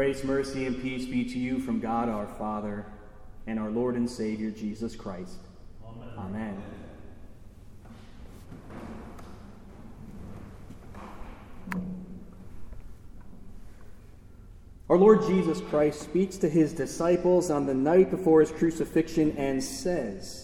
Grace, mercy, and peace be to you from God our Father and our Lord and Savior, Jesus Christ. Amen. Amen. Our Lord Jesus Christ speaks to his disciples on the night before his crucifixion and says,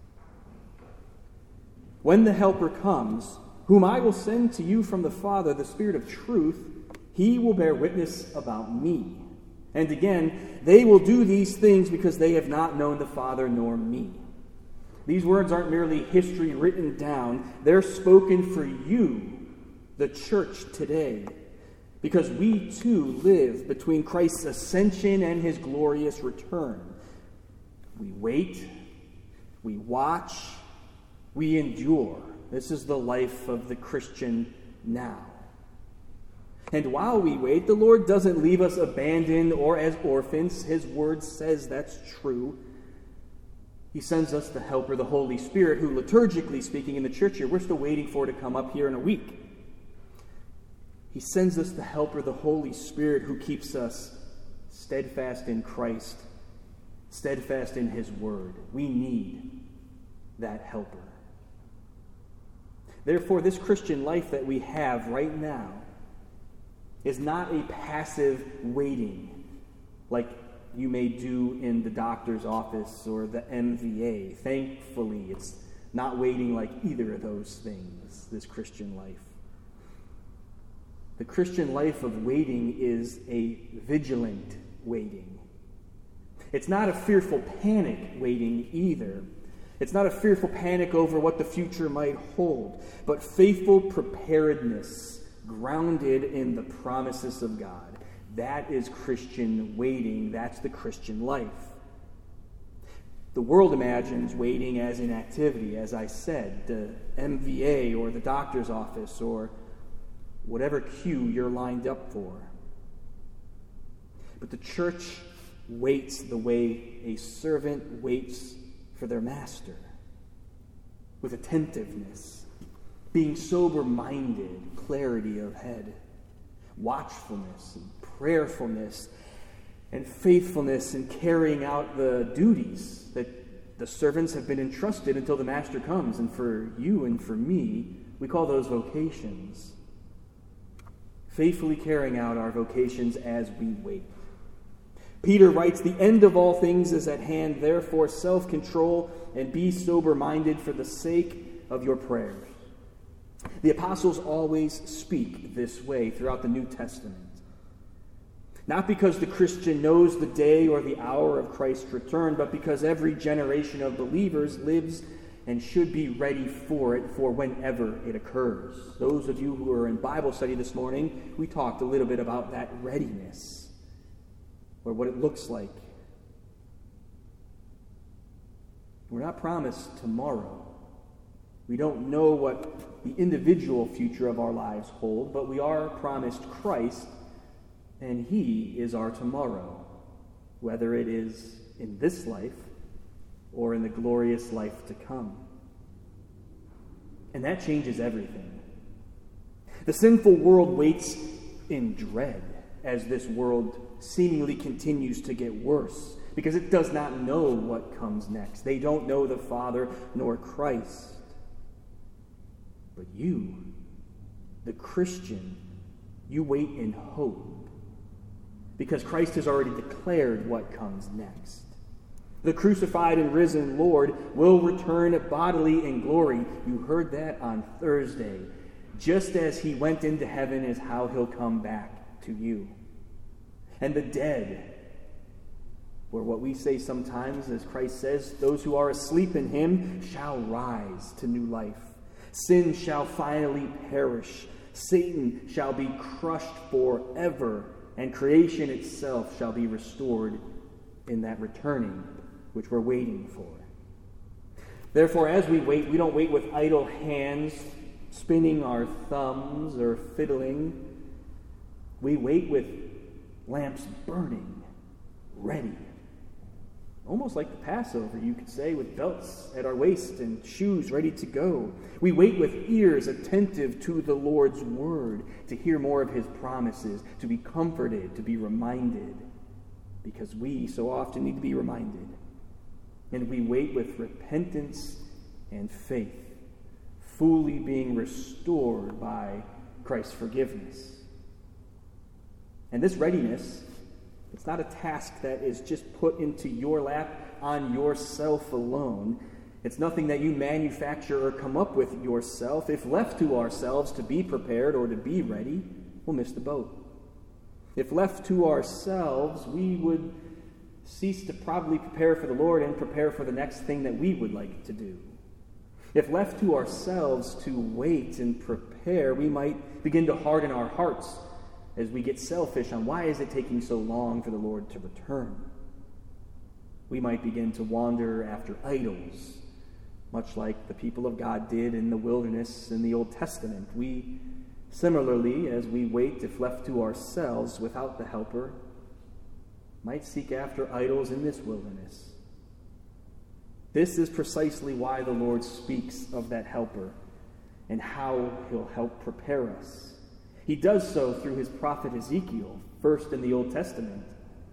"When the Helper comes, whom I will send to you from the Father, the Spirit of truth, he will bear witness about me. And again, they will do these things because they have not known the Father nor me." These words aren't merely history written down. They're spoken for you, the church today, because we too live between Christ's ascension and his glorious return. We wait, we watch, we endure. This is the life of the Christian now. And while we wait, the Lord doesn't leave us abandoned or as orphans. His word says that's true. He sends us the Helper, the Holy Spirit, who, liturgically speaking in the church here, we're still waiting for to come up here in a week. He sends us the Helper, the Holy Spirit, who keeps us steadfast in Christ, steadfast in his word. We need that Helper. Therefore, this Christian life that we have right now is not a passive waiting like you may do in the doctor's office or the MVA. Thankfully, it's not waiting like either of those things, this Christian life. The Christian life of waiting is a vigilant waiting. It's not a fearful panic waiting either. It's not a fearful panic over what the future might hold, but faithful preparedness grounded in the promises of God. That is Christian waiting. That's the Christian life. The world imagines waiting as inactivity, as I said, the MVA or the doctor's office or whatever queue you're lined up for. But the church waits the way a servant waits for their master, with attentiveness, being sober-minded, clarity of head, watchfulness and prayerfulness and faithfulness in carrying out the duties that the servants have been entrusted until the master comes. And for you and for me, we call those vocations. Faithfully carrying out our vocations as we wait. Peter writes, "The end of all things is at hand, therefore self-control and be sober-minded for the sake of your prayers." The apostles always speak this way throughout the New Testament. Not because the Christian knows the day or the hour of Christ's return, but because every generation of believers lives and should be ready for it for whenever it occurs. Those of you who are in Bible study this morning, we talked a little bit about that readiness, or what it looks like. We're not promised tomorrow. We don't know what the individual future of our lives hold, but we are promised Christ, and he is our tomorrow, whether it is in this life or in the glorious life to come. And that changes everything. The sinful world waits in dread as this world seemingly continues to get worse, because it does not know what comes next. They don't know the Father nor Christ. But you, the Christian, you wait in hope, because Christ has already declared what comes next. The crucified and risen Lord will return bodily in glory. You heard that on Thursday. Just as he went into heaven is how he'll come back to you. And the dead, or what we say sometimes, as Christ says, those who are asleep in him shall rise to new life. Sin shall finally perish. Satan shall be crushed forever, and creation itself shall be restored in that returning which we're waiting for. Therefore, as we wait, we don't wait with idle hands, spinning our thumbs or fiddling. We wait with lamps burning, ready. almost like the Passover, you could say, with belts at our waist and shoes ready to go. We wait with ears attentive to the Lord's word, to hear more of his promises, to be comforted, to be reminded, because we so often need to be reminded. And we wait with repentance and faith, fully being restored by Christ's forgiveness. And this readiness, it's not a task that is just put into your lap on yourself alone. It's nothing that you manufacture or come up with yourself. If left to ourselves to be prepared or to be ready, we'll miss the boat. If left to ourselves, we would cease to probably prepare for the Lord and prepare for the next thing that we would like to do. If left to ourselves to wait and prepare, we might begin to harden our hearts as we get selfish on why is it taking so long for the Lord to return. We might begin to wander after idols, much like the people of God did in the wilderness in the Old Testament. We, similarly, as we wait, if left to ourselves without the helper, might seek after idols in this wilderness. This is precisely why the Lord speaks of that helper and how he'll help prepare us. He does so through his prophet Ezekiel, first in the Old Testament.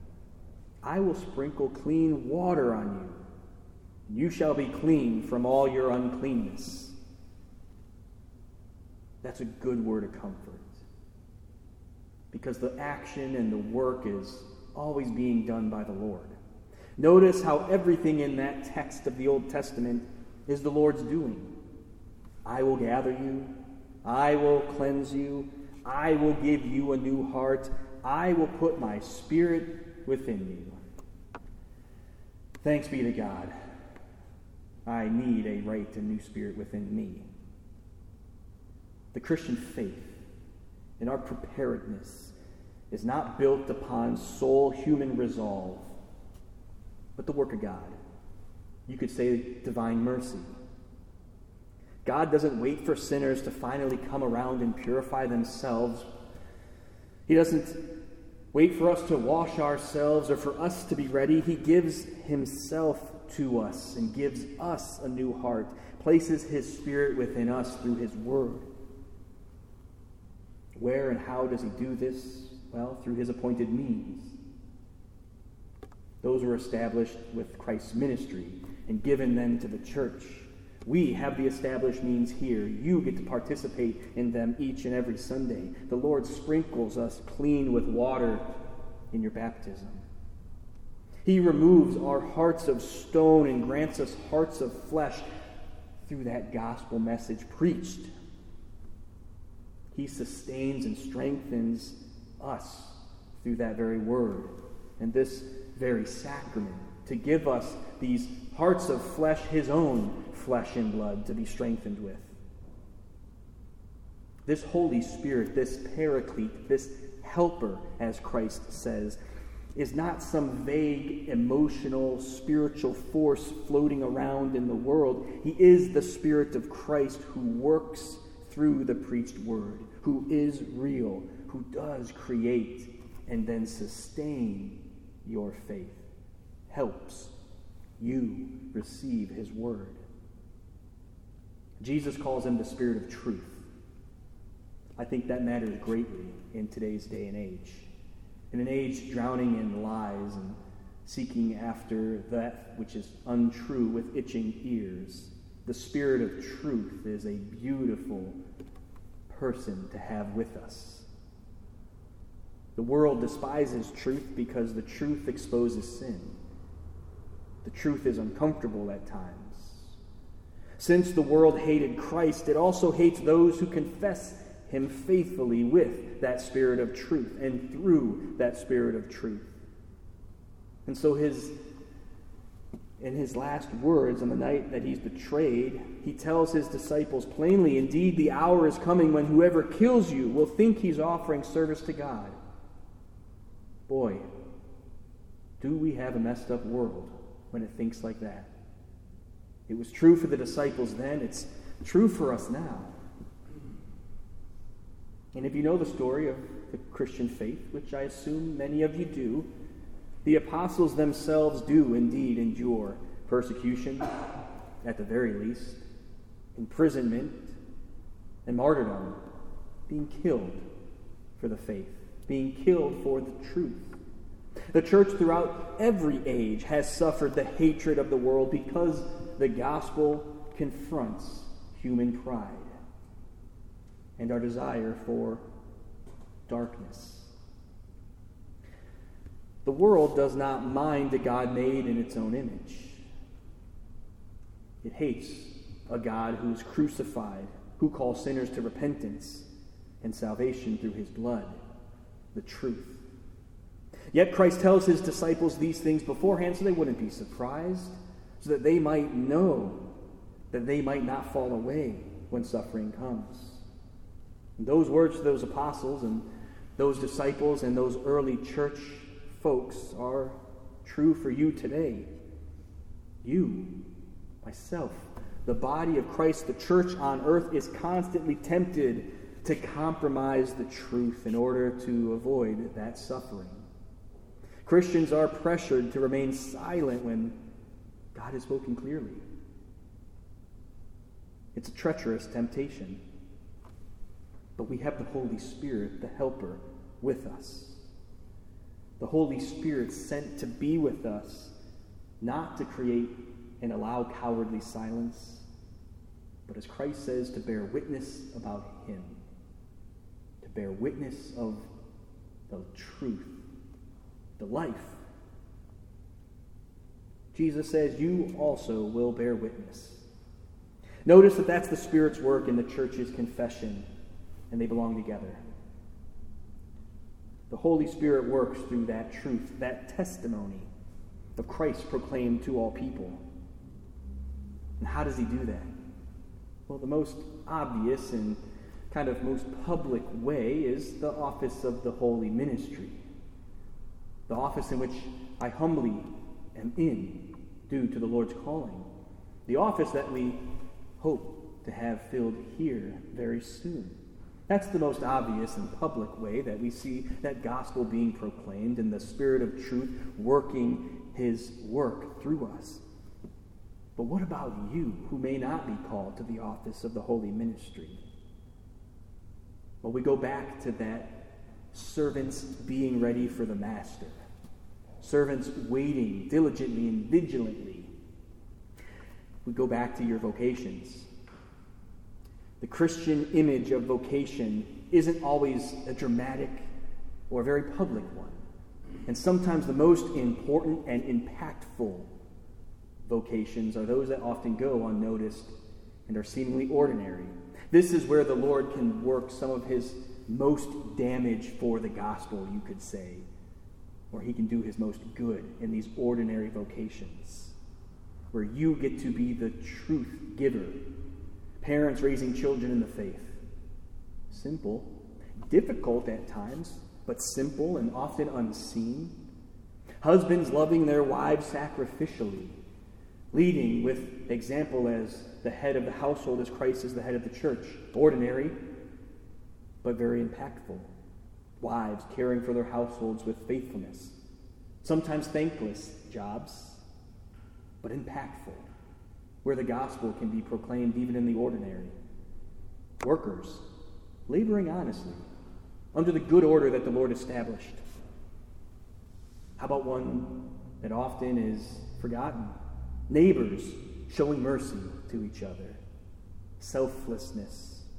I will sprinkle clean water on you, and you shall be clean from all your uncleanness. That's a good word of comfort, because the action and the work is always being done by the Lord. Notice how everything in that text of the Old Testament is the Lord's doing. I will gather you. I will cleanse you. I will give you a new heart. I will put my spirit within you. Thanks be to God. I need a right and new spirit within me. The Christian faith and our preparedness is not built upon sole human resolve, but the work of God. You could say divine mercy. God doesn't wait for sinners to finally come around and purify themselves. He doesn't wait for us to wash ourselves or for us to be ready. He gives himself to us and gives us a new heart, places his spirit within us through his word. Where and how does he do this? Well, through his appointed means. Those were established with Christ's ministry and given then to the church. We have the established means here. You get to participate in them each and every Sunday. The Lord sprinkles us clean with water in your baptism. He removes our hearts of stone and grants us hearts of flesh through that gospel message preached. He sustains and strengthens us through that very word and this very sacrament to give us these hearts of flesh, his own flesh and blood, to be strengthened with. This Holy Spirit, this Paraclete, this helper, as Christ says, is not some vague, emotional, spiritual force floating around in the world. He is the Spirit of Christ who works through the preached word, who is real, who does create and then sustain your faith, helps you receive his word. Jesus calls him the Spirit of truth. I think that matters greatly in today's day and age. In an age drowning in lies and seeking after that which is untrue with itching ears, the Spirit of truth is a beautiful person to have with us. The world despises truth because the truth exposes sin. The truth is uncomfortable at times. Since the world hated Christ, it also hates those who confess him faithfully with that Spirit of truth and through that Spirit of truth. And so in his last words on the night that he's betrayed, he tells his disciples plainly, "Indeed, the hour is coming when whoever kills you will think he's offering service to God." Boy, do we have a messed up world when it thinks like that. It was true for the disciples then. It's true for us now. And if you know the story of the Christian faith, which I assume many of you do, The apostles themselves do indeed endure persecution, at the very least, imprisonment, and martyrdom, being killed for the faith, being killed for the truth. The church throughout every age has suffered the hatred of the world because the gospel confronts human pride and our desire for darkness. The world does not mind a God made in its own image. It hates a God who is crucified, who calls sinners to repentance and salvation through his blood, the truth. Yet Christ tells his disciples these things beforehand so they wouldn't be surprised, so that they might know, that they might not fall away when suffering comes. And those words to those apostles and those disciples and those early church folks are true for you today. You, myself, the body of Christ, the church on earth, is constantly tempted to compromise the truth in order to avoid that suffering. Christians are pressured to remain silent when God has spoken clearly. It's a treacherous temptation. But we have the Holy Spirit, the Helper, with us. The Holy Spirit sent to be with us, not to create and allow cowardly silence, but as Christ says, to bear witness about him, to bear witness of the truth, the life. Jesus says, you also will bear witness. Notice that that's the Spirit's work in the church's confession, and they belong together. The Holy Spirit works through that truth, that testimony of Christ proclaimed to all people. And how does he do that? Well, the most obvious and kind of most public way is the office of the holy ministry. The office in which I humbly am in due to the Lord's calling. The office that we hope to have filled here very soon. That's the most obvious and public way that we see that gospel being proclaimed and the Spirit of truth working his work through us. But what about you who may not be called to the office of the holy ministry? Well, we go back to that servants being ready for the master. Servants waiting diligently and vigilantly. We go back to your vocations. The Christian image of vocation isn't always a dramatic or a very public one. And sometimes the most important and impactful vocations are those that often go unnoticed and are seemingly ordinary. This is where the Lord can work some of his most damage for the gospel, you could say. Or he can do his most good in these ordinary vocations, where you get to be the truth giver. Parents raising children in the faith. Simple, difficult at times, but simple and often unseen. Husbands loving their wives sacrificially, leading with example as the head of the household as Christ is the head of the church. Ordinary, but very impactful. Wives caring for their households with faithfulness. Sometimes thankless jobs, but impactful, where the gospel can be proclaimed even in the ordinary. Workers laboring honestly, under the good order that the Lord established. How about one that often is forgotten? Neighbors showing mercy to each other. Selflessness.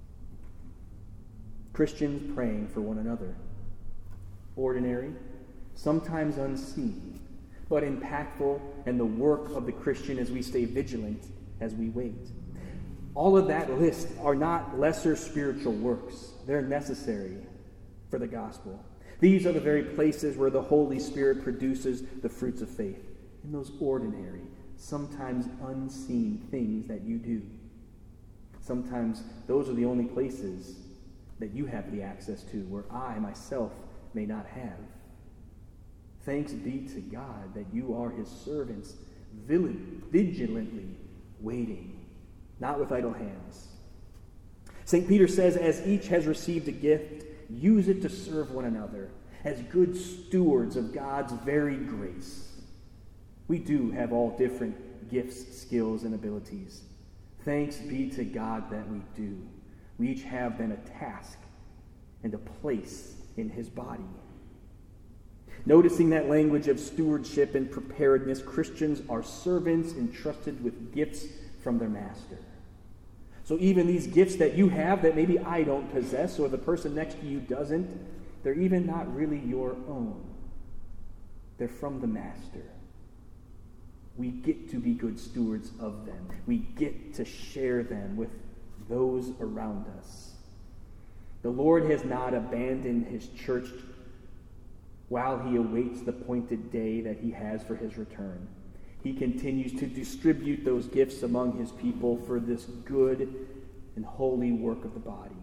Christians praying for one another. Ordinary, sometimes unseen, but impactful, and the work of the Christian as we stay vigilant, as we wait. All of that list are not lesser spiritual works. They're necessary for the gospel. These are the very places where the Holy Spirit produces the fruits of faith, in those ordinary, sometimes unseen things that you do. Sometimes those are the only places that you have the access to, where I myself may not have. Thanks be to God that you are his servants, vigilantly waiting, not with idle hands. St. Peter says, as each has received a gift, use it to serve one another. as good stewards of God's varied grace. We do have all different gifts, skills, and abilities. Thanks be to God that we do. We each have then a task and a place in his body. Noticing that language of stewardship and preparedness, Christians are servants entrusted with gifts from their master. So even these gifts that you have that maybe I don't possess, or the person next to you doesn't, they're even not really your own. They're from the master. We get to be good stewards of them. We get to share them with those around us. The Lord has not abandoned his church while he awaits the appointed day that he has for his return. He continues to distribute those gifts among his people for this good and holy work of the body.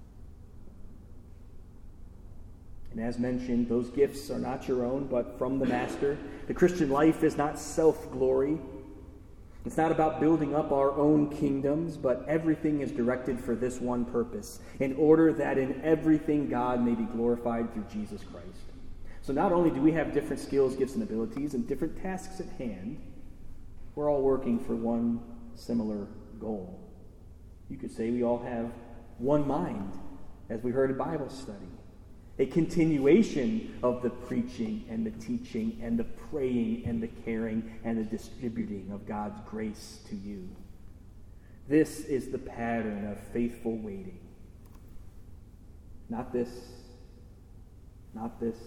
And as mentioned, those gifts are not your own, but from the Master. The Christian life is not self-glory. It's not about building up our own kingdoms, but everything is directed for this one purpose, in order that in everything God may be glorified through Jesus Christ. So not only do we have different skills, gifts, and abilities, and different tasks at hand, we're all working for one similar goal. You could say we all have one mind, as we heard in Bible study. A continuation of the preaching and the teaching and the praying and the caring and the distributing of God's grace to you. This is the pattern of faithful waiting. Not this. Not this.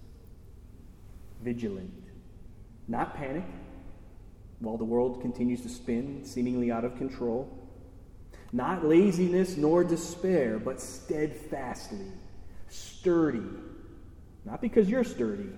Vigilant. Not panic while the world continues to spin, seemingly out of control. Not laziness nor despair, but steadfastly. Sturdy, not because you're sturdy,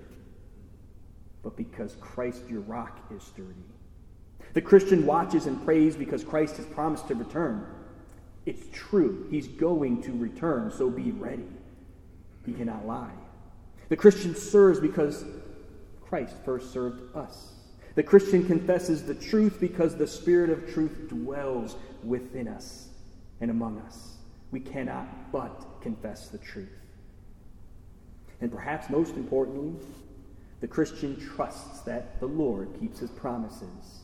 but because Christ, your rock, is sturdy. The Christian watches and prays because Christ has promised to return. It's true. He's going to return, so be ready. He cannot lie. The Christian serves because Christ first served us. The Christian confesses the truth because the Spirit of truth dwells within us and among us. We cannot but confess the truth. And perhaps most importantly, the Christian trusts that the Lord keeps his promises.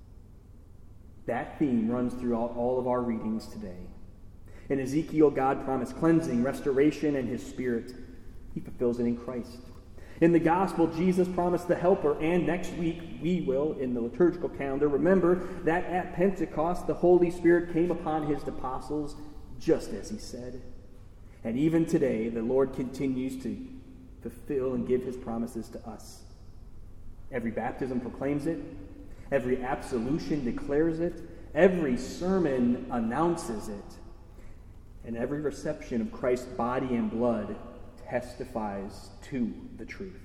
That theme runs throughout all of our readings today. In Ezekiel, God promised cleansing, restoration, and his Spirit. He fulfills it in Christ. In the Gospel, Jesus promised the Helper, and next week we will, in the liturgical calendar, remember that at Pentecost the Holy Spirit came upon his apostles just as he said. And even today, the Lord continues to fulfill and give his promises to us. Every baptism proclaims it. Every absolution declares it. Every sermon announces it. And every reception of Christ's body and blood testifies to the truth.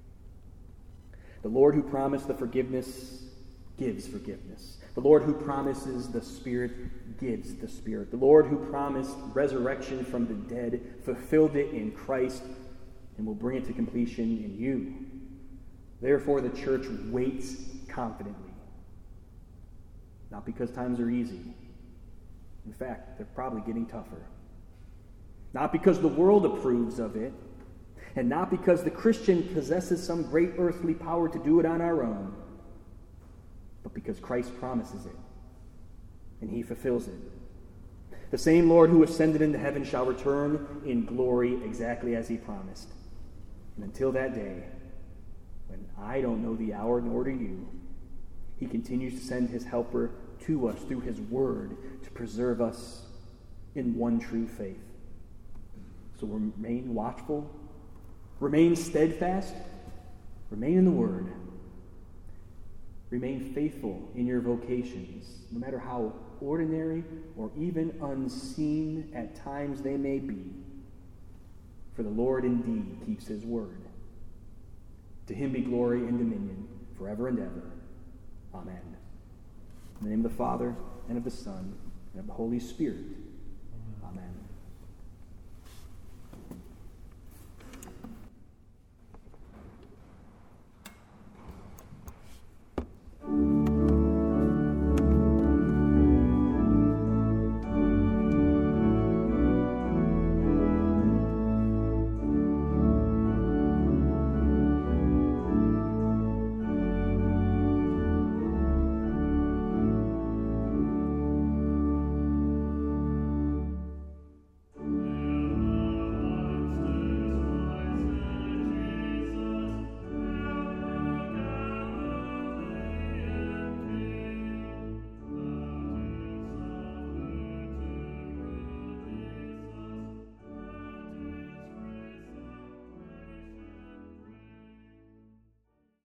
The Lord who promised the forgiveness gives forgiveness. The Lord who promises the Spirit gives the Spirit. The Lord who promised resurrection from the dead fulfilled it in Christ and will bring it to completion in you. Therefore, the church waits confidently. Not because times are easy. In fact, they're probably getting tougher. Not because the world approves of it, and not because the Christian possesses some great earthly power to do it on our own, but because Christ promises it, and he fulfills it. The same Lord who ascended into heaven shall return in glory exactly as he promised. And until that day, when I don't know the hour nor do you, he continues to send his helper to us through his word to preserve us in one true faith. So remain watchful, remain steadfast, remain in the word, remain faithful in your vocations, no matter how ordinary or even unseen at times they may be. For the Lord indeed keeps his word. To him be glory and dominion forever and ever. Amen. In the name of the Father, and of the Son, and of the Holy Spirit.